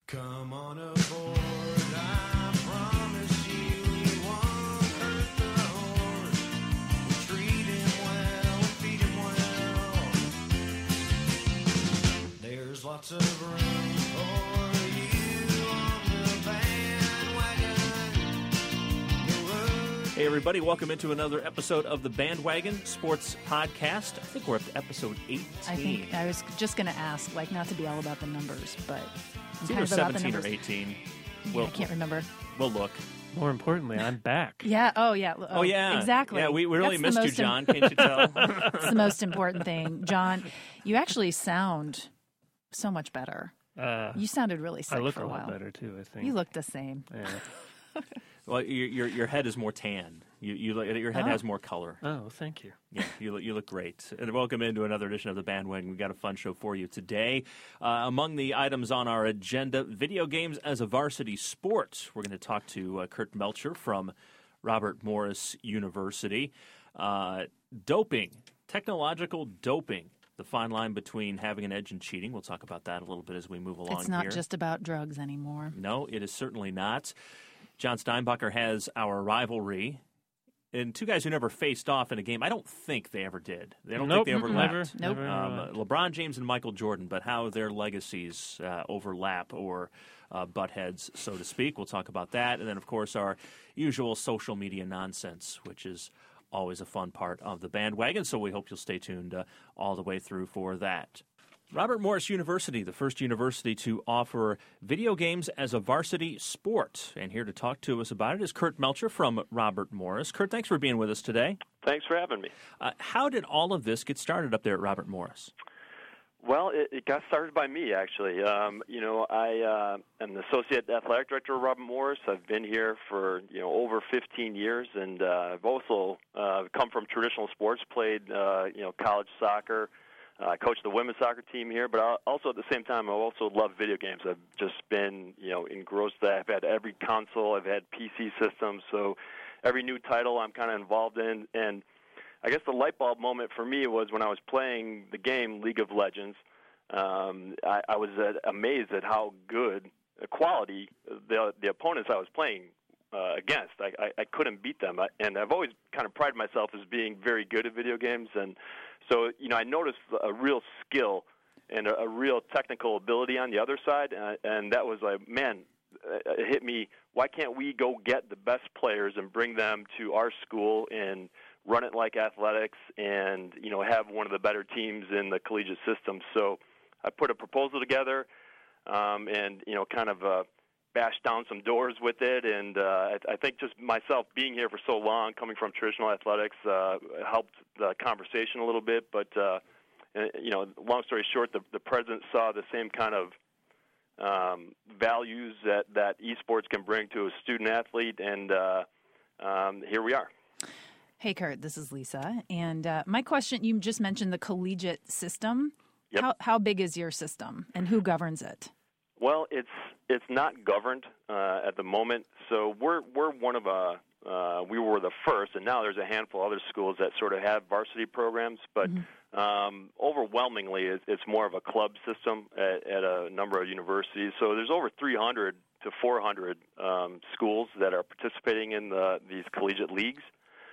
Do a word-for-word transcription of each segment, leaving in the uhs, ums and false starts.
Come on aboard, I promise you we won't hurt the horse. We'll treat him well and feed him well. There's lots of room for you on the bandwagon. Hey everybody, welcome into another episode of the Bandwagon Sports Podcast. I think we're up to episode eighteen. I think I was just going to ask, like, not to be all about the numbers, but I'm It's kind either of about the seventeen or numbers. eighteen. Yeah, We'll, I can't remember. we'll look. More importantly, I'm back. Yeah. Oh, yeah. Oh, Oh, yeah. Exactly. Yeah, we, we really That's the missed you, most im- John. Can't you tell? It's the most important thing. John, you actually sound so much better. Uh, You sounded really sick I look for a a lot while. better too. I think You look the same. Yeah. Well, your, your your head is more tan. You, you look- your head Oh. has more color. Oh, thank you. Yeah, you look, you look great. And welcome into another edition of the Bandwagon. We've got a fun show for you today. Uh, among the items on our agenda, video games as a varsity sport. We're going to talk to uh, Kurt Melcher from Robert Morris University. Uh, doping, technological doping, the fine line between having an edge and cheating. We'll talk about that a little bit as we move along It's not here. just about drugs anymore. No, it is certainly not. John Steinbacher has our rivalry. And two guys who never faced off in a game, I don't think they ever did. They don't Nope, think they overlapped. never, Nope. never Um, overlapped. LeBron James and Michael Jordan, but how their legacies uh, overlap or uh, butt heads, so to speak. We'll talk about that. And then, of course, our usual social media nonsense, which is always a fun part of the Bandwagon. So we hope you'll stay tuned uh, all the way through for that. Robert Morris University, the first university to offer video games as a varsity sport. And here to talk to us about it is Kurt Melcher from Robert Morris. Kurt, thanks for being with us today. Thanks for having me. Uh, how did all of this get started up there at Robert Morris? Well, it, it got started by me, actually. Um, you know, I uh, am the associate athletic director of Robert Morris. I've been here for, you know, over fifteen years, and uh, I've also uh, come from traditional sports, played, uh, you know, college soccer. I uh, coach the women's soccer team here, but I also at the same time I also love video games. I've just been, you know, engrossed. I've had every console. I've had P C systems, so every new title I'm kind of involved in. And I guess the light bulb moment for me was when I was playing the game League of Legends. Um, I, I was uh, amazed at how good the quality the the opponents I was playing uh, against. I, I, I couldn't beat them, I, and I've always kind of prided myself as being very good at video games. And so, you know, I noticed a real skill and a, a real technical ability on the other side, and, and that was like, man, it hit me. Why can't we go get the best players and bring them to our school and run it like athletics and, you know, have one of the better teams in the collegiate system? So I put a proposal together um, and, you know, kind of uh, bashed down some doors with it. And uh, I, I think just myself being here for so long, coming from traditional athletics, uh, helped the conversation a little bit. But, uh, you know, long story short, the, the president saw the same kind of um, values that, that esports can bring to a student athlete, and uh, um, here we are. Hey, Kurt, this is Lisa. And uh, my question, you just mentioned the collegiate system. Yep. How, how big is your system, and who governs it? Well, it's it's not governed uh, at the moment, so we're we're one of a uh, we were the first, and now there's a handful of other schools that sort of have varsity programs, but Mm-hmm. um, overwhelmingly it, it's more of a club system at, at a number of universities. So there's over three hundred to four hundred um, schools that are participating in the, these collegiate leagues.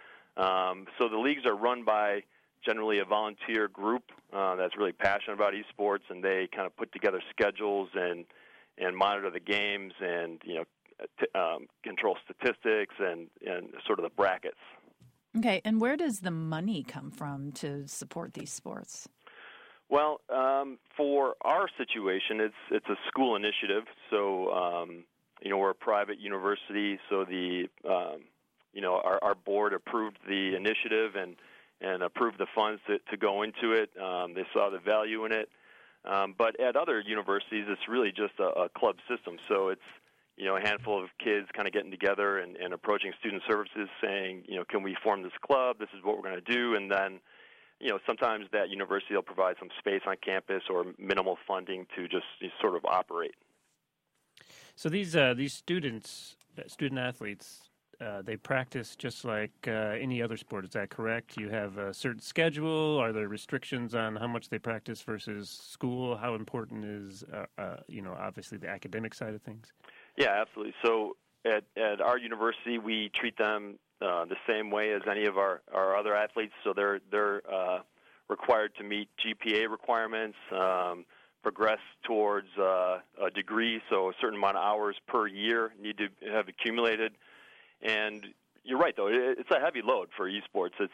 Um, so the leagues are run by generally a volunteer group uh, that's really passionate about esports, and they kind of put together schedules and and monitor the games and, you know, t- um, control statistics and, and sort of the brackets. Okay, and where does the money come from to support these sports? Well, um, for our situation, it's it's a school initiative. So, um, you know, we're a private university, so the um, you know our, our board approved the initiative and and approved the funds to, to go into it. Um, they saw the value in it. Um, but at other universities, it's really just a, a club system. So it's, you know, a handful of kids kind of getting together and, and approaching student services saying, you know, can we form this club? This is what we're going to do. And then, you know, sometimes that university will provide some space on campus or minimal funding to just sort of operate. So these uh, these students, uh, student athletes, uh, they practice just like uh, any other sport. Is that correct? You have a certain schedule. Are there restrictions on how much they practice versus school? How important is, uh, uh, you know, obviously the academic side of things? Yeah, absolutely. So at, at our university, we treat them uh, the same way as any of our, our other athletes. So they're they're uh, required to meet G P A requirements, um, progress towards uh, a degree, so a certain amount of hours per year need to have accumulated. And you're right, though, it, it's a heavy load for esports. It's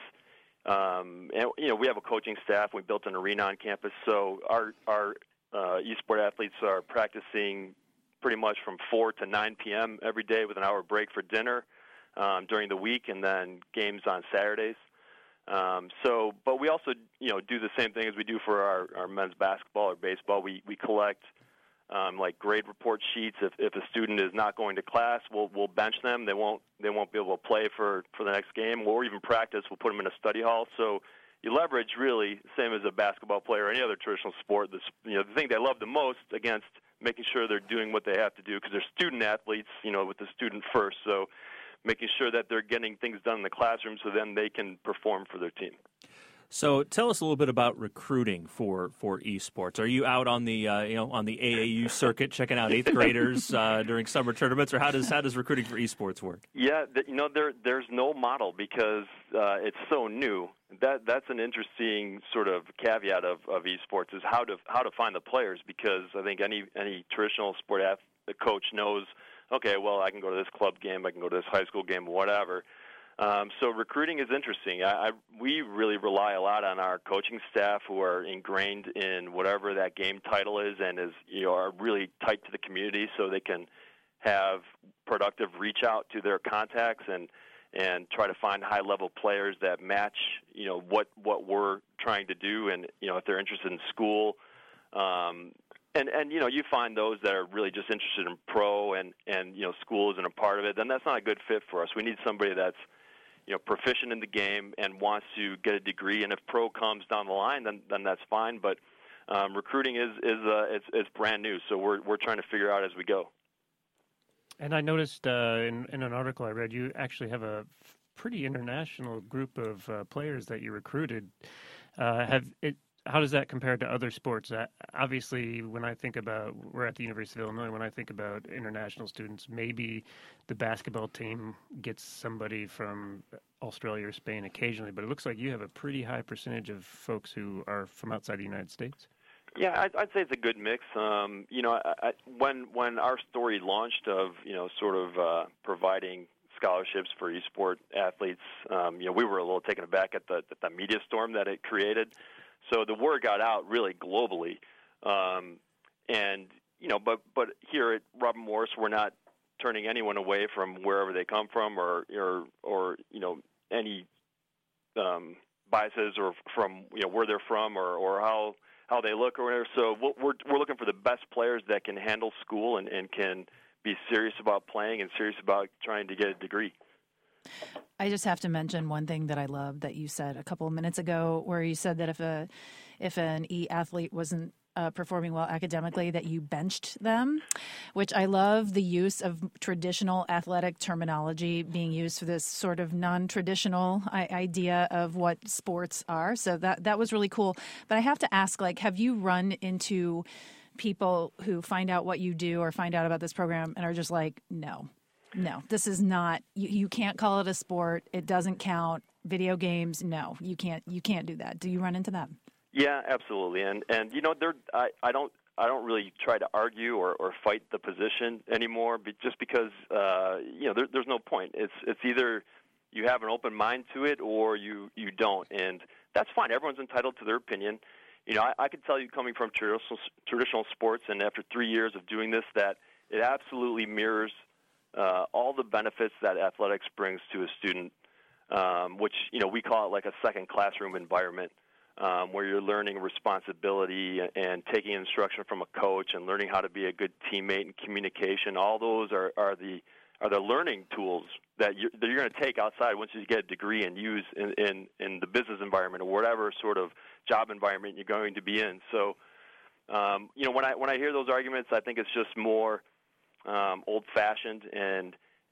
um, and, you know, we have a coaching staff. We built an arena on campus, so our our uh, esport athletes are practicing pretty much from four to nine p.m. every day with an hour break for dinner um, during the week, and then games on Saturdays. Um, so, but we also, you know, do the same thing as we do for our, our men's basketball or baseball. We we collect um, like grade report sheets. If if a student is not going to class, we'll we'll bench them. They won't they won't be able to play for, for the next game or even practice. We'll put them in a study hall. So you leverage really same as a basketball player or any other traditional sport. This, you know, the thing they love the most against making sure they're doing what they have to do because they're student athletes. You know, with the student first. So making sure that they're getting things done in the classroom so then they can perform for their team. So tell us a little bit about recruiting for, for esports. Are you out on the uh, you know on the A A U circuit checking out eighth graders uh, during summer tournaments, or how does how does recruiting for esports work? Yeah, th- you know there there's no model because uh, it's so new. That that's an interesting sort of caveat of, of esports is how to how to find the players, because I think any any traditional sport ath- the coach knows, okay, well, I can go to this club game, I can go to this high school game, whatever. Um, so recruiting is interesting. I, I, we really rely a lot on our coaching staff who are ingrained in whatever that game title is and is you know are really tight to the community, so they can have productive reach out to their contacts and and try to find high level players that match you know what what we're trying to do, and you know if they're interested in school. Um, And, and you know, you find those that are really just interested in pro and, and, you know, school isn't a part of it, then that's not a good fit for us. We need somebody that's, you know, proficient in the game and wants to get a degree. And if pro comes down the line, then, then that's fine. But um, recruiting is, is uh, it's, it's brand new, so we're, we're trying to figure out as we go. And I noticed uh, in, in an article I read, you actually have a pretty international group of uh, players that you recruited. Uh, have it? How does that compare to other sports? Uh, obviously, when I think about, we're at the University of Illinois, when I think about international students, maybe the basketball team gets somebody from Australia or Spain occasionally, but it looks like you have a pretty high percentage of folks who are from outside the United States. Yeah, I'd, I'd say it's a good mix. Um, you know, I, I, when when our story launched of, you know, sort of uh, providing scholarships for esport athletes, um, you know, we were a little taken aback at the, at the media storm that it created. So the word got out really globally, um, and you know, but but here at Robert Morris, we're not turning anyone away from wherever they come from, or or or you know, any um, biases or from you know where they're from or, or how how they look or whatever. So we're we're looking for the best players that can handle school and, and can be serious about playing and serious about trying to get a degree. I just have to mention one thing that I loved that you said a couple of minutes ago, where you said that if a if an E athlete wasn't uh, performing well academically, that you benched them, which I love the use of traditional athletic terminology being used for this sort of non-traditional I- idea of what sports are. So that that was really cool. But I have to ask, like, have you run into people who find out what you do or find out about this program and are just like, no? No, this is not, you, you can't call it a sport. It doesn't count. Video games, no, you can't, you can't do that. Do you run into that? Yeah, absolutely. And, and you know, there, I, I don't, I don't really try to argue or, or fight the position anymore, but just because, uh, you know, there, there's no point. It's, it's either you have an open mind to it or you, you don't. And that's fine. Everyone's entitled to their opinion. You know, I, I could tell you coming from traditional, traditional sports and after three years of doing this, that it absolutely mirrors Uh, all the benefits that athletics brings to a student, um, which, you know, we call it like a second classroom environment, um, where you're learning responsibility and taking instruction from a coach and learning how to be a good teammate and communication. All those are, are the are the learning tools that you're, that you're going to take outside once you get a degree and use in, in, in the business environment or whatever sort of job environment you're going to be in. So, um, you know, when I when I hear those arguments, I think it's just more Um, old-fashioned, and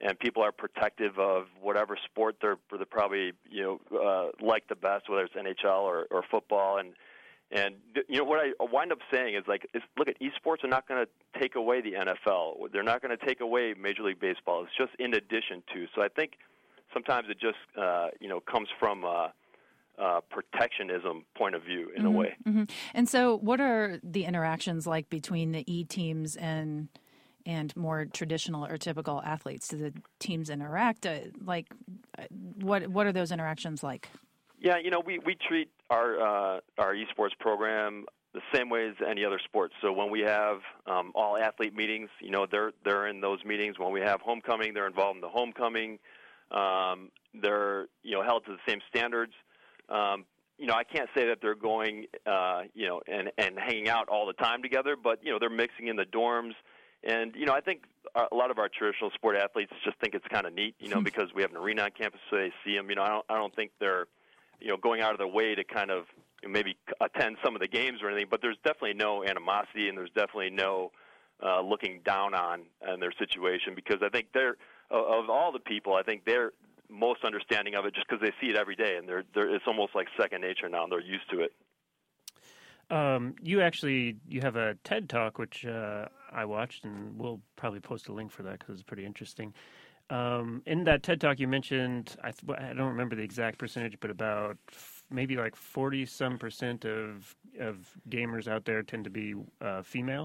and people are protective of whatever sport they're, they're probably you know uh, like the best, whether it's N H L or, or football. And and you know what I wind up saying is like, is, look, at esports are not going to take away the N F L. They're not going to take away Major League Baseball. It's just in addition to. So I think sometimes it just uh, you know comes from uh, uh, protectionism point of view in mm-hmm, a way. Mm-hmm. And so, what are the interactions like between the E teams and and more traditional or typical athletes? Do the teams interact? Uh, like, what what are those interactions like? Yeah, you know, we, we treat our uh, our esports program the same way as any other sport. So when we have um, all athlete meetings, you know, they're they're in those meetings. When we have homecoming, they're involved in the homecoming. Um, they're you know held to the same standards. Um, you know, I can't say that they're going, uh, you know, and and hanging out all the time together, but you know, they're mixing in the dorms. And, you know, I think a lot of our traditional sport athletes just think it's kind of neat, you know, because we have an arena on campus, so they see them. You know, I don't, I don't think they're, you know, going out of their way to kind of you know, maybe attend some of the games or anything, but there's definitely no animosity and there's definitely no uh, looking down on, on their situation, because I think they're, of all the people, I think they're most understanding of it just because they see it every day, and they're, they're, it's almost like second nature now, and they're used to it. Um, you actually you have a TED Talk, which uh, I watched, and we'll probably post a link for that because it's pretty interesting. Um, in that TED Talk, you mentioned, I, th- I don't remember the exact percentage, but about f- maybe like forty some percent of of gamers out there tend to be uh, female.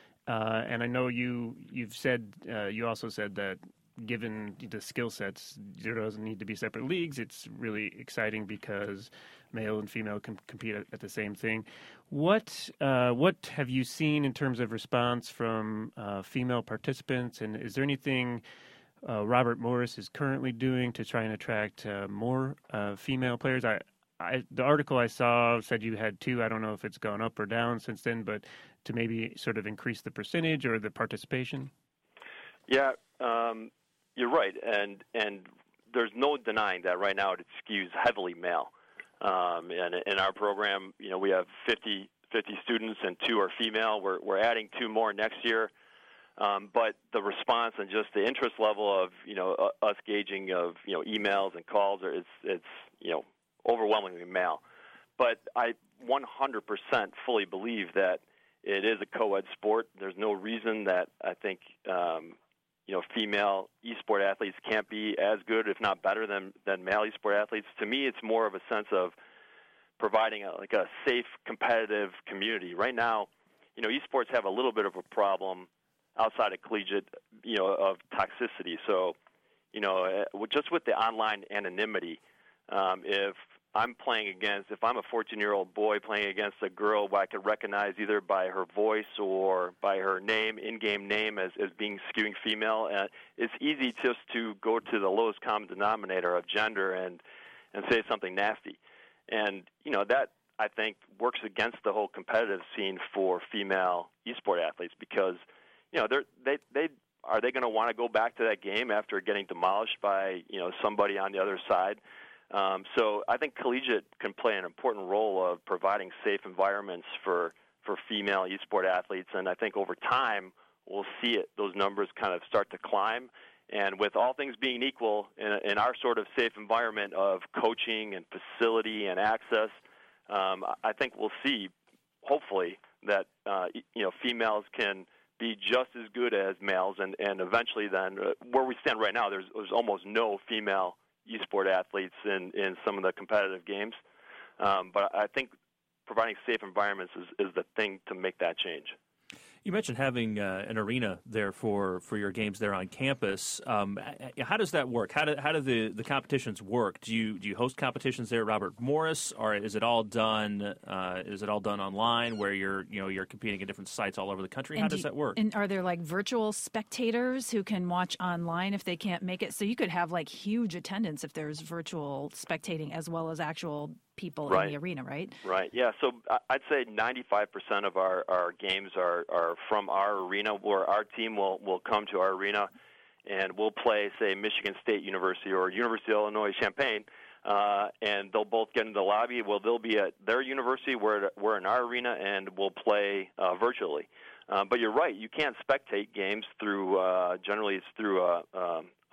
Uh, and I know you you've said uh, you also said that given the skill sets, there doesn't need to be separate leagues. It's really exciting because male and female can compete at, at the same thing. What uh, what have you seen in terms of response from uh, female participants, and is there anything uh, Robert Morris is currently doing to try and attract uh, more uh, female players? I, I the article I saw said you had two. I don't know if it's gone up or down since then, but to maybe sort of increase the percentage or the participation. Yeah, um, you're right, and and there's no denying that right now it skews heavily male. Um, and in our program, you know, we have fifty, fifty students and two are female. We're we're adding two more next year. Um, but the response and just the interest level of you know uh, us gauging of you know emails and calls, are, it's it's you know overwhelmingly male. But I one hundred percent fully believe that it is a co-ed sport. There's no reason that I think um, you know female esport athletes can't be as good, if not better, than than male esport athletes. To me, it's more of a sense of providing a, like a safe, competitive community. Right now, you know, esports have a little bit of a problem outside of collegiate, you know, of toxicity. So, you know, just with the online anonymity, um, if I'm playing against, if I'm a fourteen-year-old boy playing against a girl who I could recognize either by her voice or by her name, in-game name, as, as being skewing female, uh, it's easy just to go to the lowest common denominator of gender and, and say something nasty. And, you know, that, I think, works against the whole competitive scene for female esport athletes because, you know, they're, they they are they going to want to go back to that game after getting demolished by, you know, somebody on the other side? Um, so I think collegiate can play an important role of providing safe environments for, for female esport athletes, and I think over time we'll see it, those numbers kind of start to climb. And with all things being equal, in, in our sort of safe environment of coaching and facility and access, um, I think we'll see, hopefully, that uh, you know females can be just as good as males, and, and eventually then, uh, where we stand right now, there's, there's almost no female esport athletes in, in some of the competitive games. Um, but I think providing safe environments is, is the thing to make that change. You mentioned having uh, an arena there for, for your games there on campus. Um, how does that work? How do how do the, the competitions work? Do you do you host competitions there, Robert Morris, or is it all done uh, is it all done online where you're you know you're competing at different sites all over the country? How And does do- that work? And are there like virtual spectators who can watch online if they can't make it? So you could have like huge attendance if there's virtual spectating as well as actual people Right. in the arena, right? Right, yeah. So I- I'd say ninety-five percent of our, our games are, are from our arena, where our team will, will come to our arena and we'll play, say, Michigan State University or University of Illinois Champaign, uh, and they'll both get into the lobby. Well, they'll be at their university, we're, we're in our arena, and we'll play uh, virtually. Uh, but you're right, you can't spectate games through, uh, generally it's through a, um, a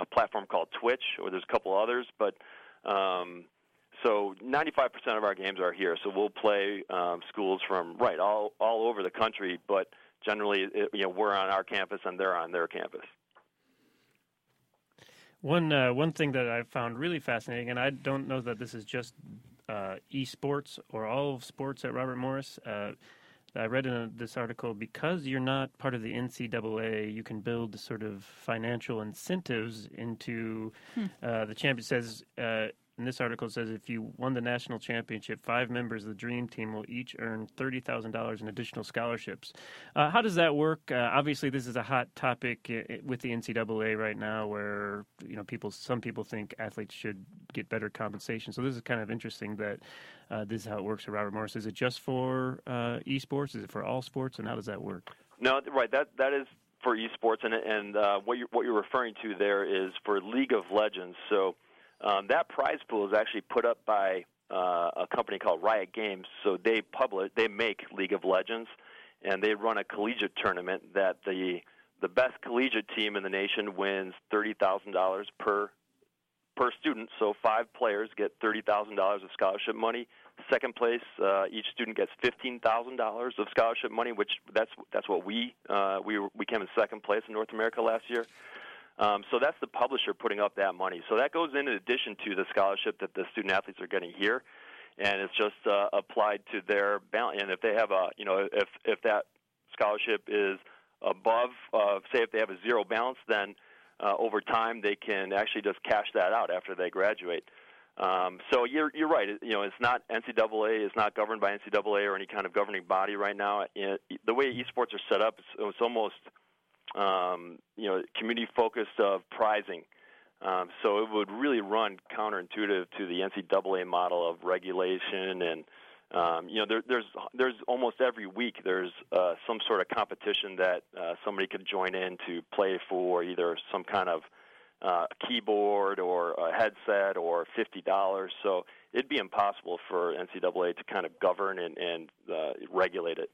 platform called Twitch, or there's a couple others, but um, so ninety-five percent of our games are here. So we'll play um, schools from right all all over the country, but generally, it, you know, we're on our campus and they're on their campus. One uh, one thing that I found really fascinating, and I don't know that this is just uh, esports or all of sports at Robert Morris. Uh, I read in a, this article, because you're not part of the N C double A, you can build sort of financial incentives into hmm. uh, the champion. It says uh, in this article, it says if you won the national championship, five members of the Dream Team will each earn thirty thousand dollars in additional scholarships. Uh, how does that work? Uh, obviously, this is a hot topic with the N C double A right now, where you know people, some people think athletes should get better compensation. So this is kind of interesting that uh, this is how it works at Robert Morris. Is it just for uh, esports? Is it for all sports? And how does that work? No, right. That that is for esports, and and uh, what you what you're referring to there is for League of Legends. So. Um, that prize pool is actually put up by uh, a company called Riot Games. So they publish, they make League of Legends, and they run a collegiate tournament that the the best collegiate team in the nation wins thirty thousand dollars per per student. So five players get thirty thousand dollars of scholarship money. Second place, uh, each student gets fifteen thousand dollars of scholarship money, which that's that's what we uh, we we came in second place in North America last year. Um, so that's the publisher putting up that money. So that goes in addition to the scholarship that the student athletes are getting here, and it's just uh, applied to their balance. And if they have a, you know, if if that scholarship is above, uh, say if they have a zero balance, then uh, over time they can actually just cash that out after they graduate. Um, so you're you're right. You know, it's not N C double A. It's not governed by N C double A or any kind of governing body right now. It, the way esports are set up, it's, it's almost Um, you know, community-focused of prizing. Um, so it would really run counterintuitive to the N C double A model of regulation. And, um, you know, there, there's there's almost every week there's uh, some sort of competition that uh, somebody could join in to play for either some kind of uh, keyboard or a headset or fifty dollars. So it'd be impossible for N C double A to kind of govern and, and uh, regulate it.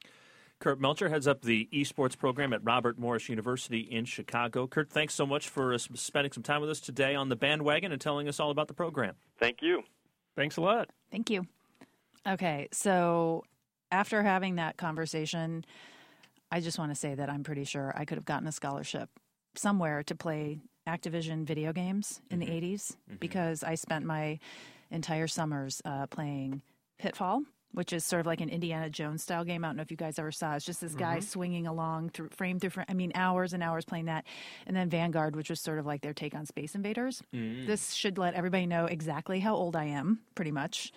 Kurt Melcher heads up the esports program at Robert Morris University in Chicago. Kurt, thanks so much for uh, spending some time with us today on the bandwagon and telling us all about the program. Thank you. Thanks a lot. Thank you. Okay, so after having that conversation, I just want to say that I'm pretty sure I could have gotten a scholarship somewhere to play Activision video games in mm-hmm. the eighties mm-hmm. because I spent my entire summers uh, playing Pitfall, which is sort of like an Indiana Jones style game. I don't know if you guys ever saw it. It's just this guy mm-hmm. swinging along through frame through frame. I mean, hours and hours playing that. And then Vanguard, which was sort of like their take on Space Invaders. Mm. This should let everybody know exactly how old I am, pretty much.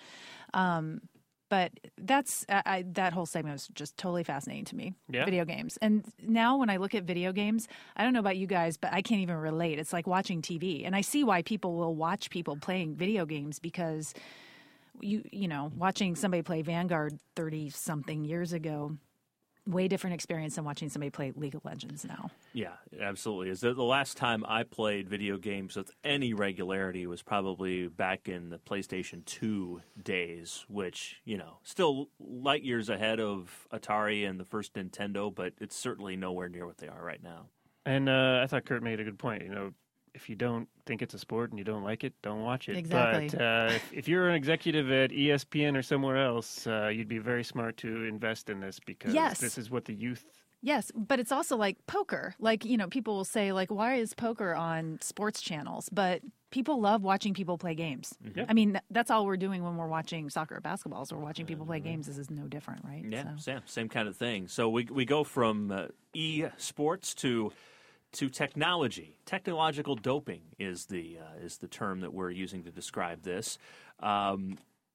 Um, but that's I, I, that whole segment was just totally fascinating to me, yeah. video games. And now when I look at video games, I don't know about you guys, but I can't even relate. It's like watching T V. And I see why people will watch people playing video games because – You you know, watching somebody play Vanguard thirty-something years ago, way different experience than watching somebody play League of Legends now. Yeah, absolutely. Is the, the last time I played video games with any regularity was probably back in the PlayStation two days, which, you know, still light years ahead of Atari and the first Nintendo, but it's certainly nowhere near what they are right now. And uh, I thought Kurt made a good point, you know, if you don't think it's a sport and you don't like it, don't watch it. Exactly. But uh, if, if you're an executive at E S P N or somewhere else, uh, you'd be very smart to invest in this because yes. this is what the youth... Yes, but it's also like poker. Like, you know, people will say, like, why is poker on sports channels? But people love watching people play games. Mm-hmm. I mean, that's all we're doing when we're watching soccer or basketball. So we're watching people play games. This is no different, right? Yeah, so. same, same kind of thing. So we we go from uh, e-sports to... to technology. Technological doping is the uh, is the term that we're using to describe this. Um,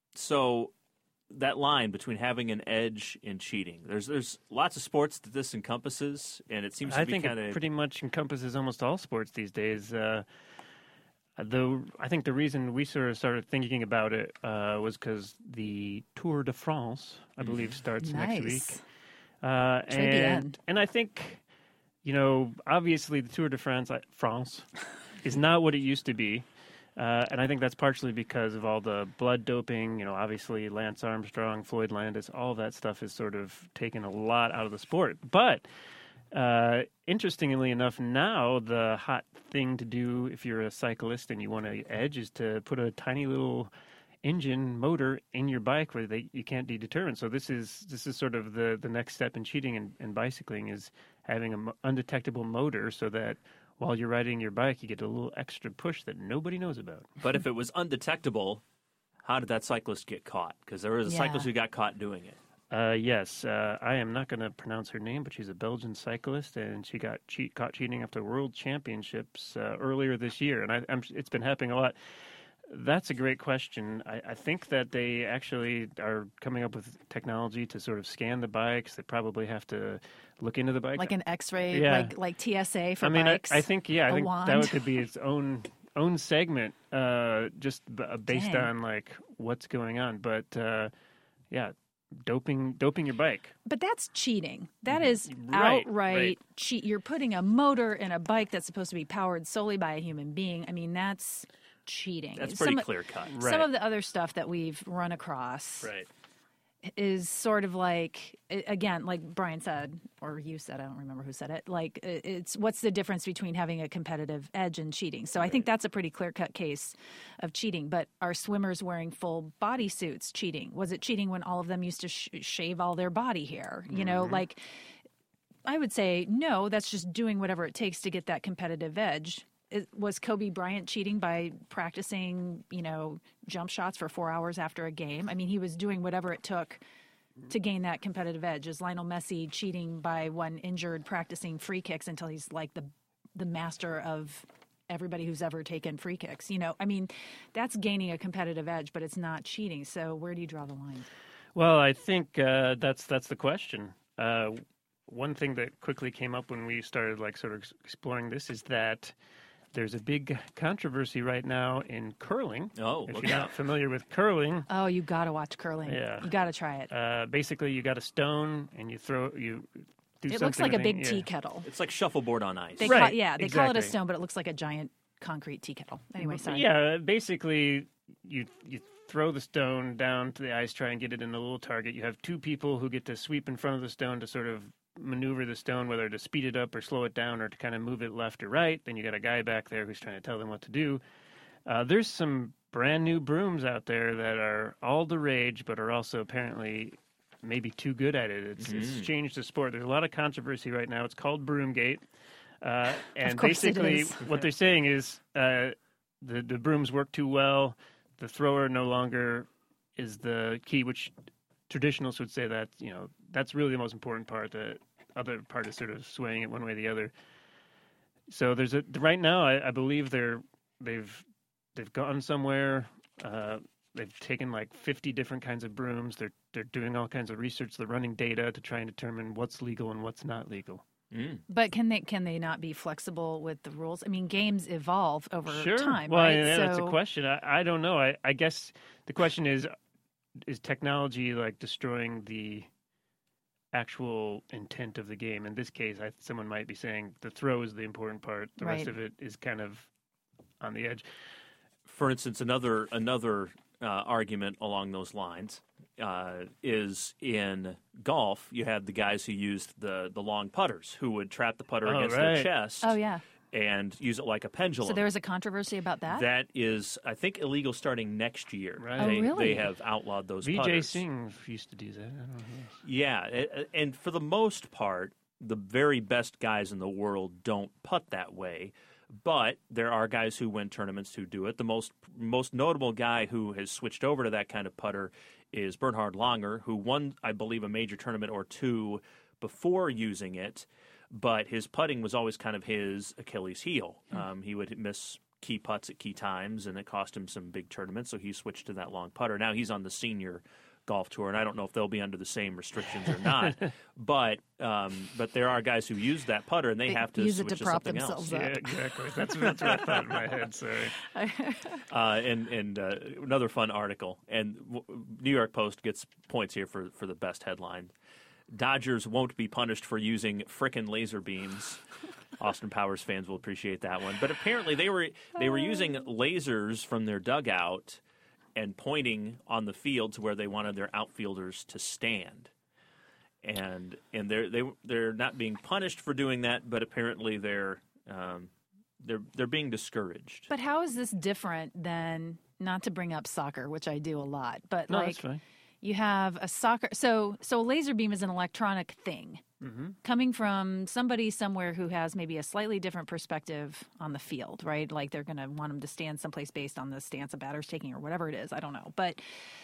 so that line between having an edge and cheating. There's there's lots of sports that this encompasses, and it seems to I be think kind it of pretty much encompasses almost all sports these days. Uh, the I think the reason we sort of started thinking about it uh, was because the Tour de France, I believe, starts nice. next week, uh, and and I think. You know, obviously the Tour de France, France is not what it used to be. Uh, and I think that's partially because of all the blood doping. You know, obviously Lance Armstrong, Floyd Landis, all that stuff has sort of taken a lot out of the sport. But Uh, interestingly enough, now the hot thing to do if you're a cyclist and you want to edge is to put a tiny little engine motor in your bike where they you can't be determined. So this is this is sort of the, the next step in cheating and, and bicycling is having an undetectable motor so that while you're riding your bike, you get a little extra push that nobody knows about. But if it was undetectable, how did that cyclist get caught? Because there was a Yeah. cyclist who got caught doing it. Uh, yes, uh, I am not going to pronounce her name, but she's a Belgian cyclist, and she got cheat, caught cheating up to World Championships uh, earlier this year, and I, I'm, it's been happening a lot. That's a great question. I, I think that they actually are coming up with technology to sort of scan the bikes. They probably have to look into the bike. Like an X-ray, Yeah. like like T S A for I mean, bikes. I, I think yeah, I a think wand. that could be its own own segment, uh, just b- uh, based Dang. on like what's going on. But uh, yeah, doping doping your bike. But that's cheating. That is Right, outright right. cheat. You're putting a motor in a bike that's supposed to be powered solely by a human being. I mean, that's cheating. That's pretty some, clear cut. Right. Some of the other stuff that we've run across Right. is sort of like, a- again, like Brian said, or you said, I don't remember who said it, like i- it's what's the difference between having a competitive edge and cheating? So I think that's a pretty clear-cut case of cheating. But are swimmers wearing full bodysuits cheating? Was it cheating when all of them used to sh- shave all their body hair? You know, like I would say, no, that's just doing whatever it takes to get that competitive edge. Is- Was Kobe Bryant cheating by practicing, you know, jump shots for four hours after a game? I mean, he was doing whatever it took to gain that competitive edge. Is Lionel Messi cheating by, when injured, practicing free kicks until he's like the the master of everybody who's ever taken free kicks? You know, I mean, that's gaining a competitive edge, but it's not cheating. So where do you draw the line? Well, I think uh, that's that's the question. Uh, one thing that quickly came up when we started like sort of exploring this is that there's a big controversy right now in curling. Oh, if look you're out. not familiar with curling, Oh, you got to watch curling. Yeah. You got to try it. uh, basically you got a stone and you throw you do It something. looks like a with big yeah. tea kettle. It's like shuffleboard on ice. They Right, call, yeah, they call it a exactly. stone, but it looks like a giant concrete tea kettle. Anyway, sorry. Yeah, basically, you you throw the stone down to the ice, try and get it in a little target. You have two people who get to sweep in front of the stone to sort of maneuver the stone, whether to speed it up or slow it down or to kind of move it left or right. Then you got a guy back there who's trying to tell them what to do. Uh, there's some brand new brooms out there that are all the rage, but are also apparently maybe too good at it. It's, it's changed the sport. There's a lot of controversy right now. It's called Broomgate. Uh, and course it basically, is. what they're saying is uh, the, the brooms work too well. The thrower no longer is the key, which traditionalists would say that, you know, that's really the most important part. The other part is sort of swaying it one way or the other. So there's a right now. I, I believe they're they've they've gone somewhere. Uh, they've taken like fifty different kinds of brooms. They're they're doing all kinds of research. They're running data to try and determine what's legal and what's not legal. Mm. But can they can they not be flexible with the rules? I mean, games evolve over Sure. time, well, right? yeah, that's a So- question. I, I don't know. I, I guess the question is, is technology like destroying the actual intent of the game? In this case, I, someone might be saying the throw is the important part. The rest Right. of it is kind of on the edge. For instance, another another uh, argument along those lines uh, is in golf. You had the guys who used the the long putters who would trap the putter Oh, against right. their chest Oh yeah. and use it like a pendulum. So there was a controversy about that. That is, I think, illegal starting next year. Right. Oh, They, really? they have outlawed those V J putters. Singh used to do that. I don't know. Yeah, a- and for the most part, the very best guys in the world don't putt that way. But there are guys who win tournaments who do it. The most most notable guy who has switched over to that kind of putter is Bernhard Langer, who won, I believe, a major tournament or two before using it. But his putting was always kind of his Achilles heel. Um, he would miss key putts at key times, and it cost him some big tournaments. So he switched to that long putter. Now he's on the senior golf tour, and I don't know if they'll be under the same restrictions or not. but um, but there are guys who use that putter, and they, They have to use it switch to to prop something themselves else. up. Yeah, exactly. That's, that's what I thought in my head. Sorry. Uh, and and uh, another fun article, and w- New York Post gets points here for, for the best headline. Dodgers won't be punished for using frickin' laser beams. Austin Powers fans will appreciate that one. But apparently they were they were using lasers from their dugout and pointing on the field to where they wanted their outfielders to stand. and and they're they they're not being punished for doing that, but apparently they're um, they're they're being discouraged. But how is this different than, not to bring up soccer, which I do a lot, but No, like that's fine. you have a soccer, so so a laser beam is an electronic thing Mm-hmm. coming from somebody somewhere who has maybe a slightly different perspective on the field, right? Like they're going to want them to stand someplace based on the stance a batter's taking or whatever it is. I don't know. But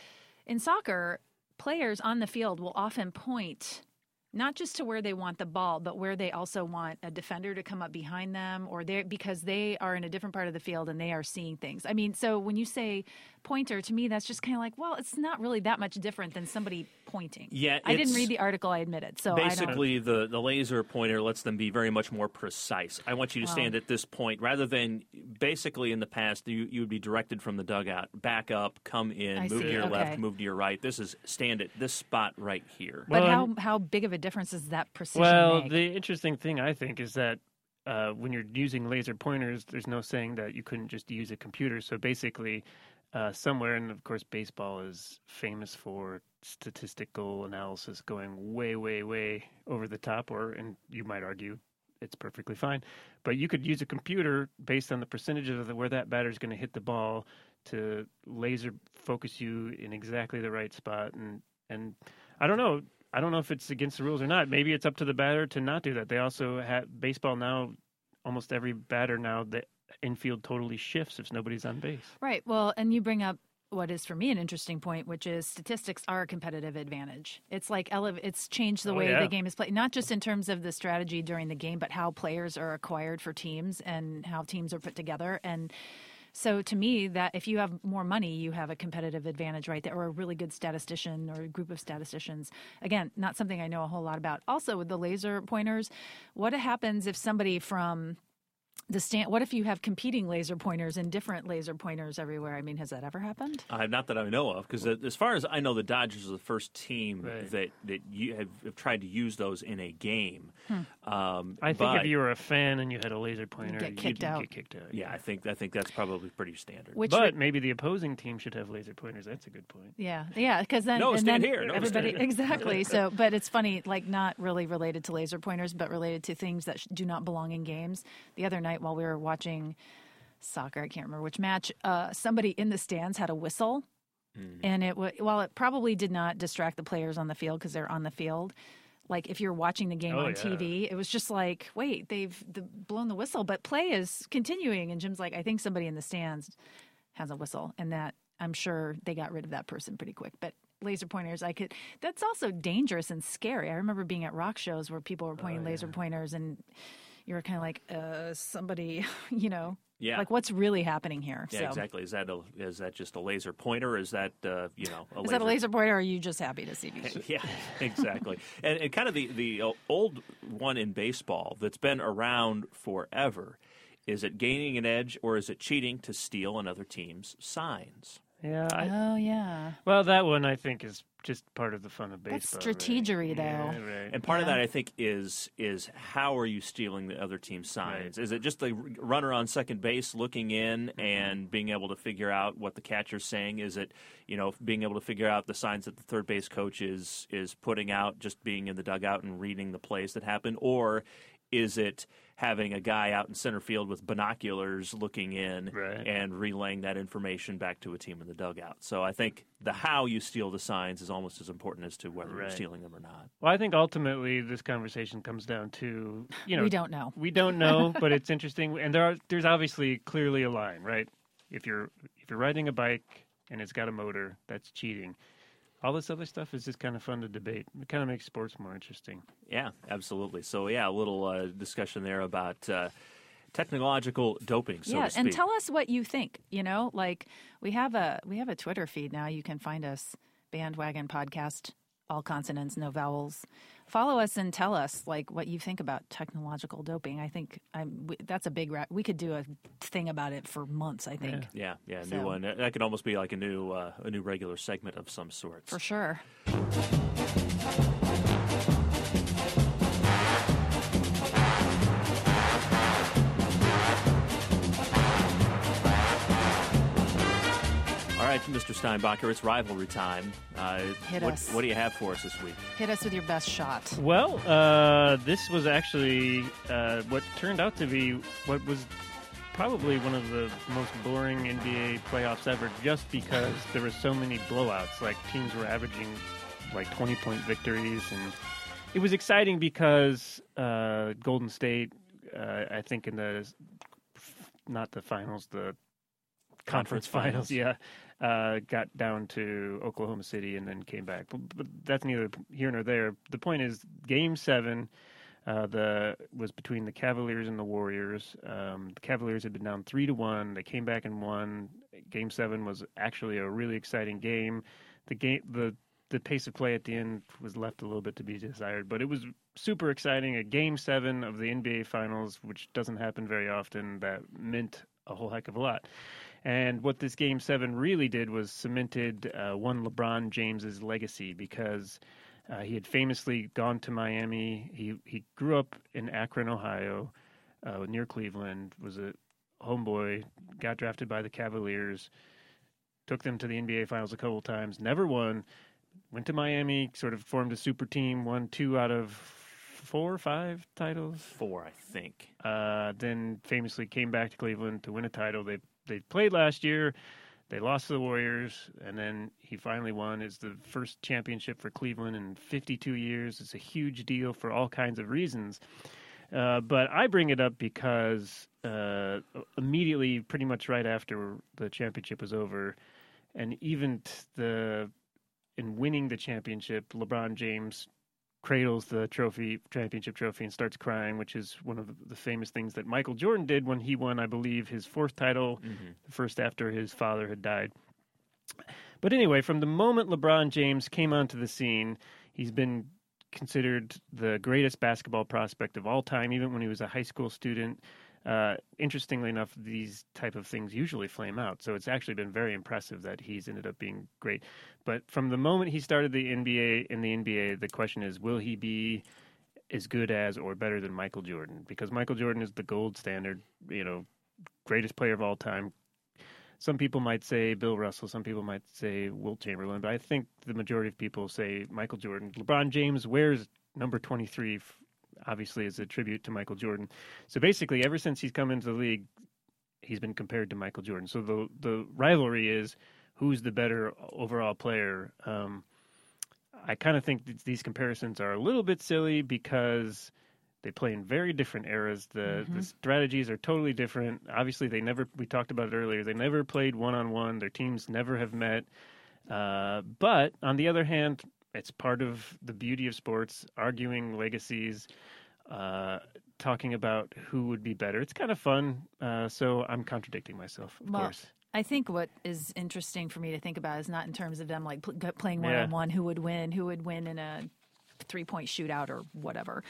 in soccer, players on the field will often point not just to where they want the ball, but where they also want a defender to come up behind them, or they because they are in a different part of the field and they are seeing things. I mean, so when you say pointer, to me, that's just kind of like, well, it's not really that much different than somebody pointing. Yeah, I didn't it's- read the article, I admit it. So I don't. Basically, the, the laser pointer lets them be very much more precise. I want you to Wow. stand at this point rather than basically in the past you, you would be directed from the dugout, back up, come in, I move see, to your okay. left, move to your right. This is stand at this spot right here. But Well, how and- how big of a difference is that precision Well, make? the interesting thing I think is that uh, when you're using laser pointers, there's no saying that you couldn't just use a computer. So basically, uh, somewhere, and of course, baseball is famous for statistical analysis going way, way, way over the top, or, and you might argue, it's perfectly fine. But you could use a computer based on the percentages of the, where that batter is going to hit the ball to laser focus you in exactly the right spot. And, and I don't know. I don't know if it's against the rules or not. Maybe it's up to the batter to not do that. They also have baseball now. Almost every batter now, the infield totally shifts if nobody's on base. Right. Well, and you bring up what is for me an interesting point, which is statistics are a competitive advantage. It's like ele- it's changed the Oh, way yeah. the game is played, not just in terms of the strategy during the game, but how players are acquired for teams and how teams are put together. And so to me, that if you have more money, you have a competitive advantage right there, or a really good statistician or a group of statisticians. Again, not something I know a whole lot about. Also with the laser pointers, what happens if somebody from the stand, what if you have competing laser pointers and different laser pointers everywhere? I mean, has that ever happened? Uh, not that I know of, because as far as I know, the Dodgers are the first team Right. that that you have, have tried to use those in a game. Um, I think but, if you were a fan and you had a laser pointer, get kicked you'd out. get kicked out. yeah, I think I think that's probably pretty standard. Which But re- maybe the opposing team should have laser pointers. That's a good point. yeah, yeah, because then No, and stand then here. No, everybody stand here. exactly. So, but it's funny, like not really related to laser pointers, but related to things that sh- do not belong in games. The other night while we were watching soccer, I can't remember which match, uh, somebody in the stands had a whistle. And it w- while it probably did not distract the players on the field because they're on the field, like if you're watching the game Oh, on yeah. T V, it was just like, wait, they've the, blown the whistle, but play is continuing. And Jim's like, I think somebody in the stands has a whistle, and that I'm sure they got rid of that person pretty quick. But laser pointers, I could. That's also dangerous and scary. I remember being at rock shows where people were pointing laser pointers, and you were kind of like, uh, somebody, you know. Yeah. Like, what's really happening here? Yeah, so, exactly. Is that a, is that just a laser pointer? Or is that uh, you know a Is laser? that a laser pointer, or are you just happy to see me? Yeah, exactly. and, and kind of the the old one in baseball that's been around forever. Is it gaining an edge, or is it cheating to steal another team's signs? Yeah. I, Oh, yeah. well, that one I think is just part of the fun of That's baseball. strategery, right? though. Yeah, right. And part of Yeah. that, I think, is is how are you stealing the other team's signs? Is it just the r- runner on second base looking in and being able to figure out what the catcher's saying? Is it, you know, being able to figure out the signs that the third base coach is is putting out, just being in the dugout and reading the plays that happen, or is it having a guy out in center field with binoculars looking in Right. and relaying that information back to a team in the dugout? So I think the how you steal the signs is almost as important as to whether you're Right. stealing them or not. Well, I think ultimately this conversation comes down to, you know, We don't know. We don't know, but it's interesting, and there are there's obviously clearly a line, right? If you're if you're riding a bike and it's got a motor, that's cheating. All this other stuff is just kind of fun to debate. It kind of makes sports more interesting. Yeah, absolutely. So, yeah, a little uh, discussion there about uh, technological doping, so yeah, to speak. and tell us what you think. You know, like we have a we have a Twitter feed now. You can find us, Bandwagon Podcast, all consonants, no vowels. Follow us and tell us like what you think about technological doping. I think I'm, we, that's a big. Ra- we could do a thing about it for months. I think yeah, yeah, a So- new one. That could almost be like a new uh, a new regular segment of some sort. for sure. All right, right, Mister Steinbacher, it's rivalry time. Uh, Hit what, us. what do you have for us this week? Hit us with your best shot. Well, uh, this was actually uh, what turned out to be what was probably one of the most boring N B A playoffs ever, just because there were so many blowouts. Like, teams were averaging like twenty-point victories, and it was exciting because uh, Golden State, uh, I think in the, not the finals, the Conference conference finals, finals. yeah, uh, got down to Oklahoma City and then came back. But, but that's neither here nor there. The point is, Game Seven, uh, the was between the Cavaliers and the Warriors. Um, the Cavaliers had been down three to one. They came back and won. Game Seven was actually a really exciting game. The game, the the pace of play at the end was left a little bit to be desired, but it was super exciting. A Game Seven of the N B A Finals, which doesn't happen very often, that meant a whole heck of a lot. And what this Game seven really did was cemented uh, one LeBron James's legacy, because uh, he had famously gone to Miami. He he grew up in Akron, Ohio, uh, near Cleveland, was a homeboy, got drafted by the Cavaliers, took them to the N B A Finals a couple times, never won, went to Miami, sort of formed a super team, won two out of four or five titles. Four, I think. Uh, then famously came back to Cleveland to win a title. They they played last year. They lost to the Warriors, and then he finally won. It's the first championship for Cleveland in fifty-two years. It's a huge deal for all kinds of reasons. Uh, but I bring it up because uh, immediately, pretty much right after the championship was over, and even t- the in winning the championship, LeBron James cradles the trophy, championship trophy, and starts crying, which is one of the famous things that Michael Jordan did when he won, I believe, his fourth title, Mm-hmm. the first after his father had died. But anyway, from the moment LeBron James came onto the scene, he's been considered the greatest basketball prospect of all time, even when he was a high school student. Uh, interestingly enough, these type of things usually flame out. So it's actually been very impressive that he's ended up being great. But from the moment he started the N B A, in the N B A, the question is, will he be as good as or better than Michael Jordan? Because Michael Jordan is the gold standard, you know, greatest player of all time. Some people might say Bill Russell, some people might say Wilt Chamberlain, but I think the majority of people say Michael Jordan. LeBron James wears number twenty-three, obviously, as a tribute to Michael Jordan. So basically, ever since he's come into the league, he's been compared to Michael Jordan. So the the rivalry is who's the better overall player. Um, I kind of think that these comparisons are a little bit silly because they play in very different eras. The Mm-hmm. the strategies are totally different. Obviously, they never, we talked about it earlier, they never played one-on-one. Their teams never have met. Uh, but on the other hand, it's part of the beauty of sports, arguing legacies, uh, talking about who would be better. It's kind of fun. Uh, so I'm contradicting myself, of Well, course. I think what is interesting for me to think about is not in terms of them like pl- playing one Yeah. on one, who would win, who would win in a three point shootout or whatever.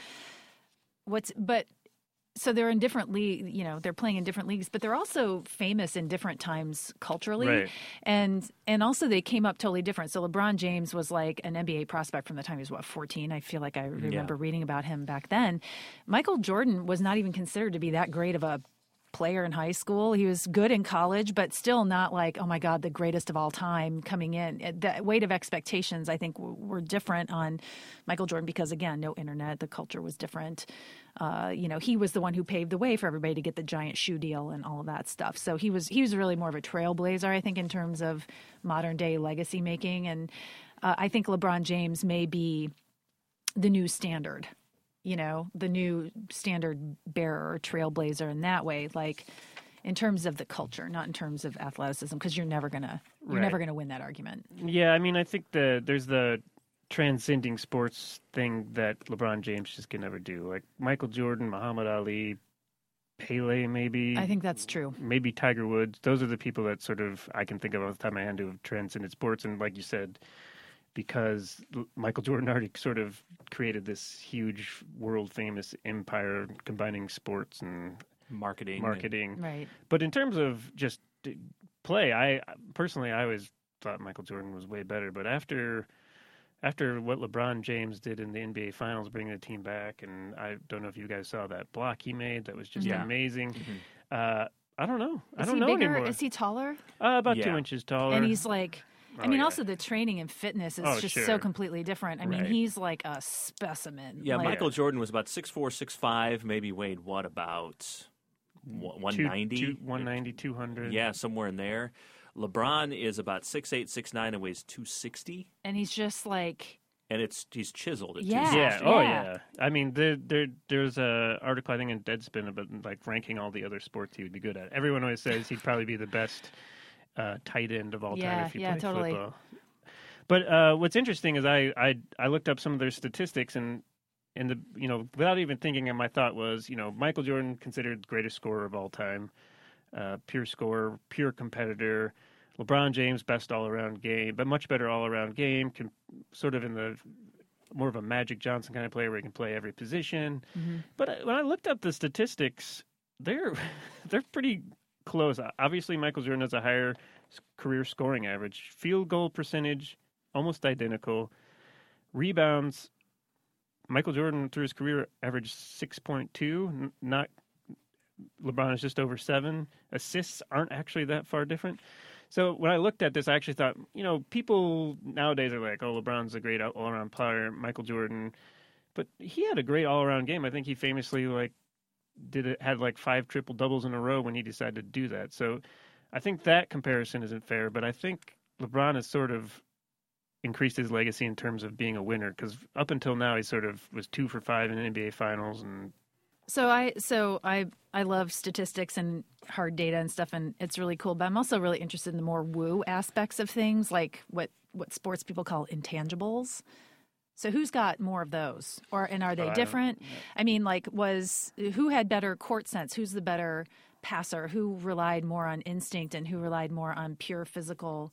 What's but so they're in different league, you know, they're playing in different leagues, but they're also famous in different times culturally, Right. and and also they came up totally different. So LeBron James was like an N B A prospect from the time he was what fourteen. I feel like I remember reading about him back then. Michael Jordan was not even considered to be that great of a player in high school. He was good in college, but still not like, oh my God, the greatest of all time coming in. The weight of expectations, I think, w- were different on Michael Jordan because, again, no internet. The culture was different. Uh, you know, he was the one who paved the way for everybody to get the giant shoe deal and all of that stuff. So he was he was really more of a trailblazer, I think, in terms of modern day legacy making. And uh, I think LeBron James may be the new standard. You know, the new standard bearer, trailblazer in that way, like in terms of the culture, not in terms of athleticism, because you're never gonna you're Right. never gonna win that argument. Yeah, I mean, I think the there's the transcending sports thing that LeBron James just can never do. Like Michael Jordan, Muhammad Ali, Pele, maybe. I think that's true. Maybe Tiger Woods. Those are the people that sort of I can think of off the top of my hand who have transcended sports. And like you said, because L- Michael Jordan already sort of created this huge world famous empire combining sports and Marketing. marketing. Right. But in terms of just d- play, I personally I always thought Michael Jordan was way better. But after after what LeBron James did in the N B A Finals, bringing the team back, and I don't know if you guys saw that block he made that was just Yeah. amazing. Mhm. Uh, I don't know. I Is don't he know bigger? anymore. Is he taller? Uh, about two Yeah. inches taller. And he's like, I Oh, mean, yeah. also the training and fitness is Oh, just sure. so completely different. I mean, Right. he's like a specimen. Yeah, like, Michael Jordan was about six four, six five, maybe weighed what, about one ninety? Two, two, one ninety, two hundred. Yeah, somewhere in there. LeBron is about six eight, six nine, and weighs two sixty, and he's just like, and it's he's chiseled at Yeah. two Yeah. sixty. Oh, Yeah. yeah. I mean, there, there, there's a article I think in Deadspin about like ranking all the other sports he would be good at. Everyone always says he'd probably be the best uh, tight end of all Yeah, time if he yeah, played totally. football. But uh, what's interesting is I, I I looked up some of their statistics and and the you know without even thinking, my thought was you know Michael Jordan considered the greatest scorer of all time, uh, pure scorer, pure competitor. LeBron James, best all-around game, but much better all-around game, can, sort of in the more of a Magic Johnson kind of player where he can play every position. mm-hmm. But I- when I looked up the statistics, they're they're pretty close. Obviously, Michael Jordan has a higher s- career scoring average, field goal percentage almost identical, rebounds. Michael Jordan through his career averaged six point two, n- not LeBron is just over seven. Assists aren't actually that far different. So when I looked at this, I actually thought, you know, people nowadays are like, oh, LeBron's a great all-around player, Michael Jordan. But he had a great all-around game. I think he famously, like, did it, had like five triple-doubles in a row when he decided to do that. So I think that comparison isn't fair. But I think LeBron has sort of increased his legacy in terms of being a winner, because up until now he sort of was two for five in N B A Finals. And So I so I I love statistics and hard data and stuff, and it's really cool. But I'm also really interested in the more woo aspects of things, like what what sports people call intangibles. So who's got more of those, or and are they I don't- different? I mean, like, was who had better court sense? Who's the better passer? Who relied more on instinct, and who relied more on pure physical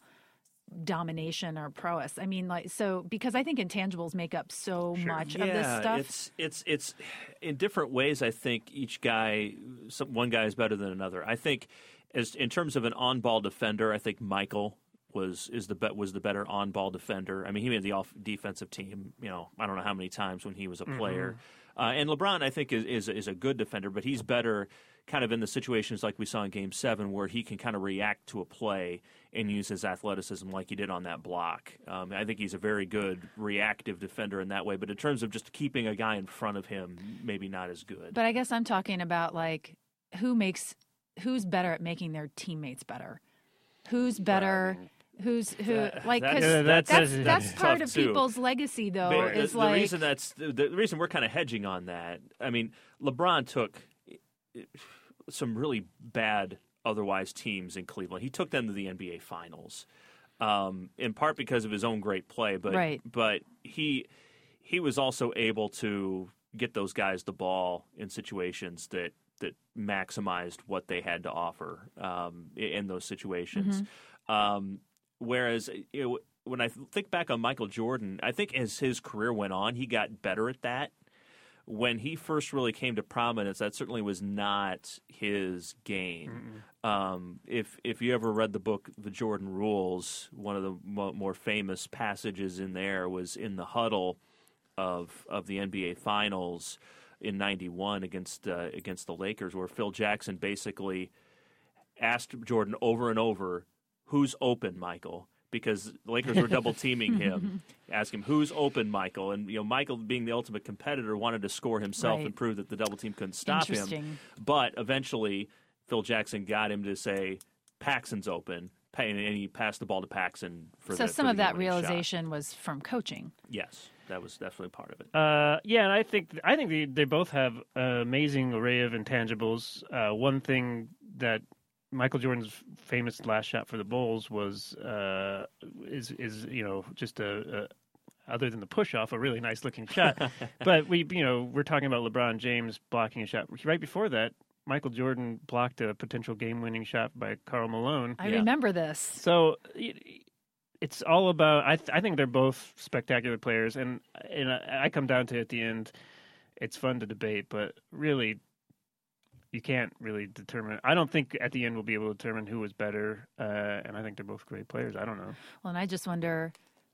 domination or prowess? I mean, like, so because I think intangibles make up so much of this Yeah, stuff. it's it's it's in different ways. I think each guy, some, one guy is better than another. I think, as in terms of an on-ball defender, I think Michael was is the bet was the better on-ball defender. I mean, he made the off defensive team. You know, I don't know how many times when he was a player. Uh, and LeBron, I think, is, is is a good defender, but he's better kind of in the situations like we saw in Game Seven, where he can kind of react to a play and use his athleticism like he did on that block. Um, I think he's a very good reactive defender in that way. But in terms of just keeping a guy in front of him, maybe not as good. But I guess I'm talking about, like, who makes who's better at making their teammates better? Who's better? Who's who? like, 'cause that's- Yeah, that's that's- that's, that's part tough, of too. people's legacy, though. But the, is the like reason that's the, the reason we're kind of hedging on that. I mean, LeBron took some really bad otherwise teams in Cleveland. He took them to the N B A Finals, um, in part because of his own great play. But Right. but he he was also able to get those guys the ball in situations that that maximized what they had to offer um, i- in those situations. Um, whereas it, when I think back on Michael Jordan, I think as his career went on, he got better at that. When he first really came to prominence, that certainly was not his game. Um, if if you ever read the book The Jordan Rules, one of the mo- more famous passages in there was in the huddle of of the N B A Finals in ninety-one against uh, against the Lakers, where Phil Jackson basically asked Jordan over and over, "Who's open, Michael?" Because the Lakers were double teaming him. Ask him, "Who's open, Michael?" And you know, Michael, being the ultimate competitor, wanted to score himself Right. and prove that the double team couldn't stop him. Interesting. But eventually, Phil Jackson got him to say, "Paxson's open," and he passed the ball to Paxson for so the, some for of the that winning shot. realization was from coaching. Yes, that was definitely part of it. Uh, yeah, and I think I think they, they both have an amazing array of intangibles. Uh, one thing that Michael Jordan's famous last shot for the Bulls was uh, is is you know just a, a other than the push off, a really nice looking shot. But we you know we're talking about LeBron James blocking a shot right before that. Michael Jordan blocked a potential game winning shot by Karl Malone. I Yeah. remember this. So it, it's all about. I th- I think they're both spectacular players, and and I, I come down to at the end, it's fun to debate, but really, you can't really determine. I don't think at the end we'll be able to determine who was better, uh, and I think they're both great players. I don't know. Well, and I just wonder,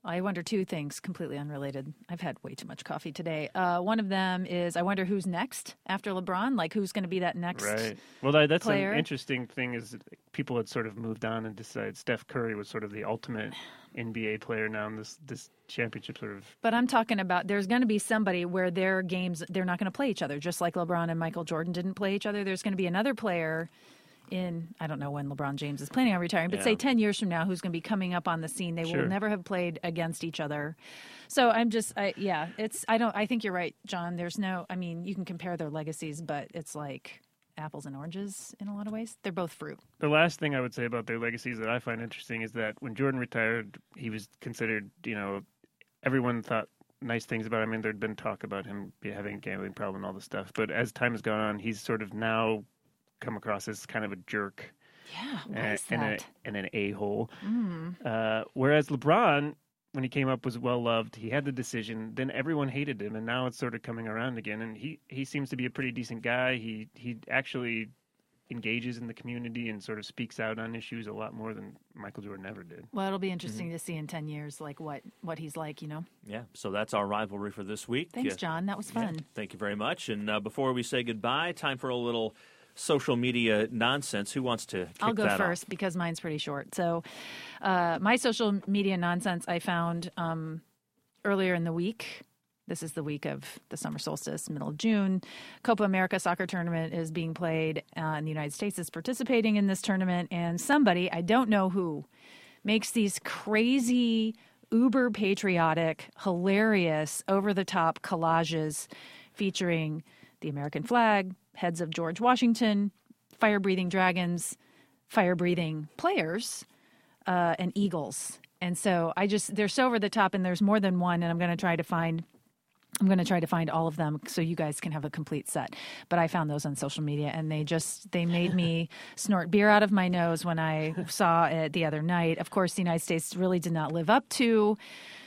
I wonder two things completely unrelated. I've had way too much coffee today. Uh, one of them is I wonder who's next after LeBron. Like who's going to be that next? Right. Well, that, that's player. an interesting thing is that people had sort of moved on and decided Steph Curry was sort of the ultimate N B A player now in this this championship sort of. But I'm talking about there's going to be somebody where their games they're not going to play each other, just like LeBron and Michael Jordan didn't play each other. There's going to be another player in, I don't know when LeBron James is planning on retiring, but Yeah. say ten years from now, who's going to be coming up on the scene. They Sure. will never have played against each other. So I'm just, I, yeah, it's, I don't, I think you're right, John. There's no, I mean, you can compare their legacies, but it's like apples and oranges in a lot of ways. They're both fruit. The last thing I would say about their legacies that I find interesting is that when Jordan retired, he was considered, you know, everyone thought nice things about him. I mean, there'd been talk about him be having a gambling problem and all this stuff. But as time has gone on, he's sort of now come across as kind of a jerk Yeah, why and, is and, a, that? and an a-hole. Mm. Uh, whereas LeBron, when he came up, was well-loved. He had the decision. Then everyone hated him, and now it's sort of coming around again. And he, he seems to be a pretty decent guy. He he actually engages in the community and sort of speaks out on issues a lot more than Michael Jordan ever did. Well, it'll be interesting to see in ten years, like what, what he's like, you know? Yeah, so that's our rivalry for this week. Thanks, Uh, John. That was yeah, fun. thank you very much. And uh, before we say goodbye, time for a little social media nonsense. Who wants to kick I'll go that first off? because mine's pretty short. So, uh, my social media nonsense I found um, earlier in the week. This is the week of the summer solstice, middle of June. Copa America soccer tournament is being played, uh, and the United States is participating in this tournament. And somebody, I don't know who, makes these crazy, uber patriotic, hilarious, over the top collages featuring the American flag, heads of George Washington, fire breathing dragons, fire breathing players, uh, and eagles. And so I just, they're so over the top, and there's more than one, and I'm going to try to find. I'm going to try to find all of them so you guys can have a complete set. But I found those on social media, and they just, they made me snort beer out of my nose when I saw it the other night. Of course, the United States really did not live up to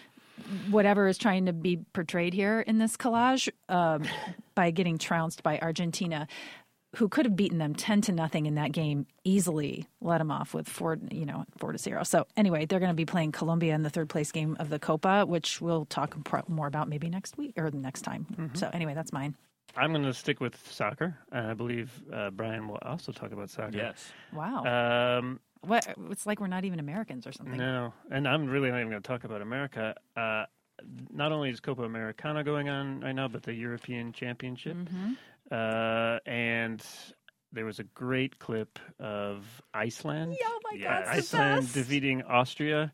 whatever is trying to be portrayed here in this collage um, by getting trounced by Argentina, who could have beaten them ten to nothing in that game easily, let them off with four, you know, four to zero. So anyway, they're going to be playing Colombia in the third place game of the Copa, which we'll talk pro- more about maybe next week or the next time. Mm-hmm. So anyway, that's mine. I'm going to stick with soccer, and I believe uh, Brian will also talk about soccer. Yes. Wow. Um, what? It's like we're not even Americans or something. no, and I'm really not even going to talk about America. Uh, not only is Copa Americana going on right now, but the European Championship. Mm-hmm. Uh, and there was a great clip of Iceland. Yeah, oh my Yeah, God, it's the Iceland best. defeating Austria.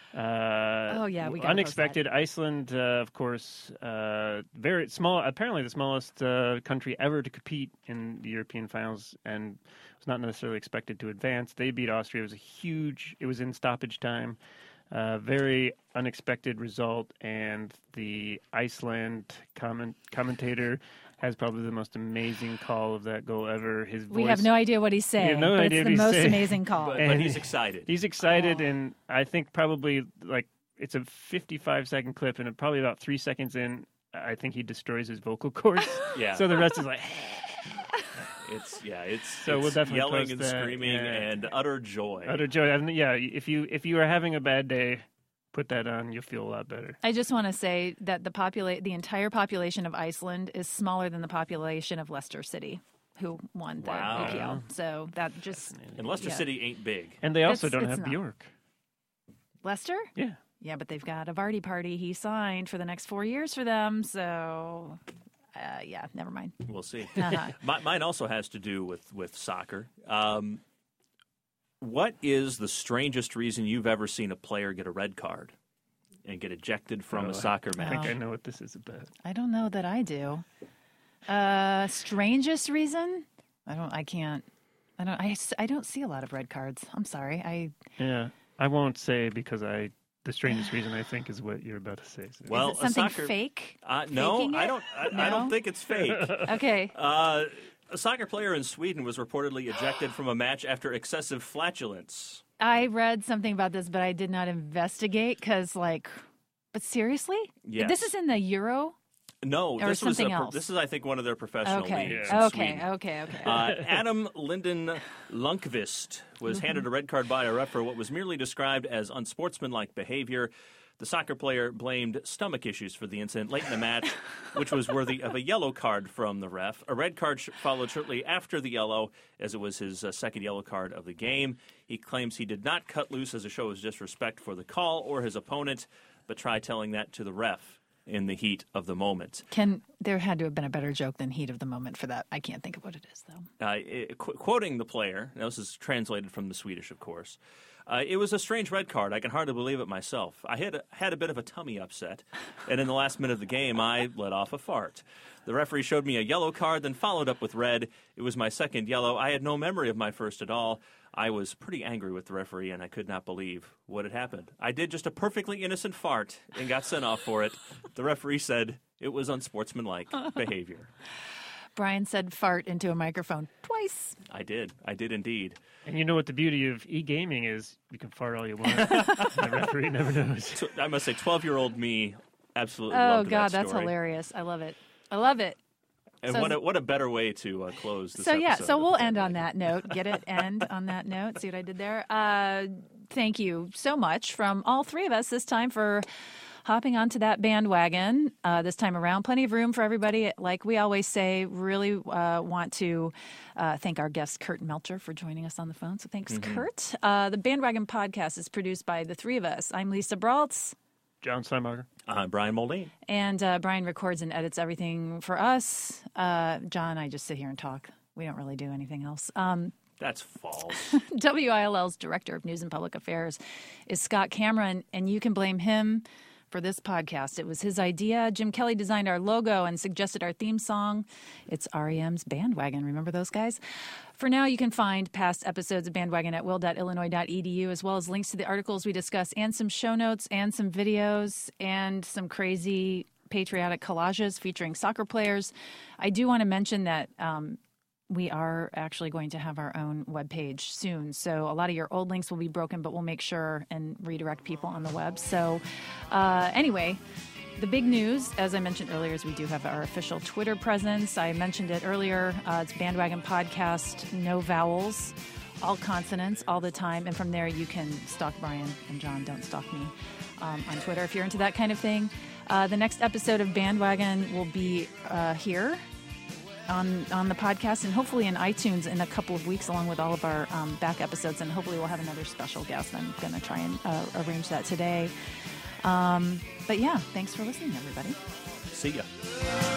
Uh, Oh, yeah, we gotta post unexpected. Iceland, uh, of course, uh, very small. Apparently, the smallest uh, country ever to compete in the European finals, and was not necessarily expected to advance. They beat Austria. It was a huge. It was in stoppage time. Uh, very unexpected result, and the Iceland comment, commentator has probably the most amazing call of that goal ever. His voice, We have no idea what he's saying, no but idea it's what the he's most saying. amazing call. But, And but he's he- excited. He's excited, Oh. and I think probably like it's a fifty-five second clip, and probably about three seconds in, I think he destroys his vocal cords. Yeah. So the rest is like, It's yeah, it's, So it's we'll definitely yelling post and that, screaming yeah. and utter joy. utter joy. I mean, yeah, if you if you are having a bad day, put that on. You'll feel a lot better. I just want to say that the popula- the entire population of Iceland is smaller than the population of Leicester City, who won the Wow. A P L. So that just And Leicester yeah. City ain't big. And they also It's- don't it's have not. Bjork. Leicester. Yeah. Yeah, but they've got a Vardy party he signed for the next four years for them. So, uh, yeah, never mind. We'll see. Uh-huh. My, mine also has to do with with soccer. Um, what is the strangest reason you've ever seen a player get a red card and get ejected from Oh, a soccer I think match? I know what this is about. I don't know that I do. Uh, strangest reason? I don't. I can't. I don't. I, s- I don't see a lot of red cards. I'm sorry. I Yeah, I won't say because I. The strangest reason I think is what you're about to say. So. Well, is it something a soccer, fake? Uh, no, Faking I it? don't. I, I No? don't think it's fake. Okay. Uh, a soccer player in Sweden was reportedly ejected from a match after excessive flatulence. I read something about this, but I did not investigate because, like, but seriously, Yes. this is in the Euro. No, Or this was a, something pro- else. this is, I think, one of their professional Okay. leagues. in Okay. Sweden. Okay. Okay. Uh, Adam Linden Lundqvist was Mm-hmm. handed a red card by a ref for what was merely described as unsportsmanlike behavior. The soccer player blamed stomach issues for the incident late in the match, which was worthy of a yellow card from the ref. A red card sh- followed shortly after the yellow, as it was his uh, second yellow card of the game. He claims he did not cut loose as a show of disrespect for the call or his opponent, but try telling that to the ref in the heat of the moment. Can there had to have been a better joke than heat of the moment for that? I can't think of what it is, though. Uh, it, qu- quoting the player, now this is translated from the Swedish, of course, uh, it was a strange red card. I can hardly believe it myself. I had a, had a bit of a tummy upset, and in the last minute of the game, I let off a fart. The referee showed me a yellow card, then followed up with red. It was my second yellow. I had no memory of my first at all. I was pretty angry with the referee, and I could not believe what had happened. I did just a perfectly innocent fart and got sent off for it. The referee said it was unsportsmanlike behavior. Brian said fart into a microphone twice. I did. I did indeed. And you know what the beauty of e-gaming is? You can fart all you want. The referee never knows. So, I must say, twelve-year-old me absolutely Oh, loved God, that that's story. hilarious. I love it. I love it. And So- what a, what a better way to uh, close this So yeah, episode so of we'll the end Bandwagon. on that note. Get it? End on that note. See what I did there? Uh, thank you so much from all three of us this time for hopping onto that bandwagon uh, this time around. Plenty of room for everybody. Like we always say, really uh, want to uh, thank our guest, Kurt Melcher, for joining us on the phone. So thanks, Mm-hmm. Kurt. Uh, the Bandwagon podcast is produced by the three of us. I'm Lisa Braltz. John Steinmacher. Uh, Brian Muldoon. And uh, Brian records and edits everything for us. Uh, John and I just sit here and talk. We don't really do anything else. Um, That's false. W I L L's Director of News and Public Affairs is Scott Cameron, and you can blame him for this podcast. It was his idea. Jim Kelly designed our logo and suggested our theme song. It's R E M's Bandwagon. Remember those guys? For now, you can find past episodes of Bandwagon at will dot illinois dot e d u, as well as links to the articles we discuss and some show notes and some videos and some crazy patriotic collages featuring soccer players. I do want to mention that um, we are actually going to have our own webpage soon. So a lot of your old links will be broken, but we'll make sure and redirect people on the web. So uh, anyway, the big news, as I mentioned earlier, is we do have our official Twitter presence. I mentioned it earlier. Uh, it's Bandwagon Podcast, no vowels, all consonants, all the time. And from there, you can stalk Brian and John. Don't stalk me um, on Twitter if you're into that kind of thing. Uh, the next episode of Bandwagon will be uh, here on on the podcast and hopefully in iTunes in a couple of weeks, along with all of our um, back episodes. And hopefully we'll have another special guest. I'm going to try and uh, arrange that today. Um, but yeah, thanks for listening, everybody. See ya.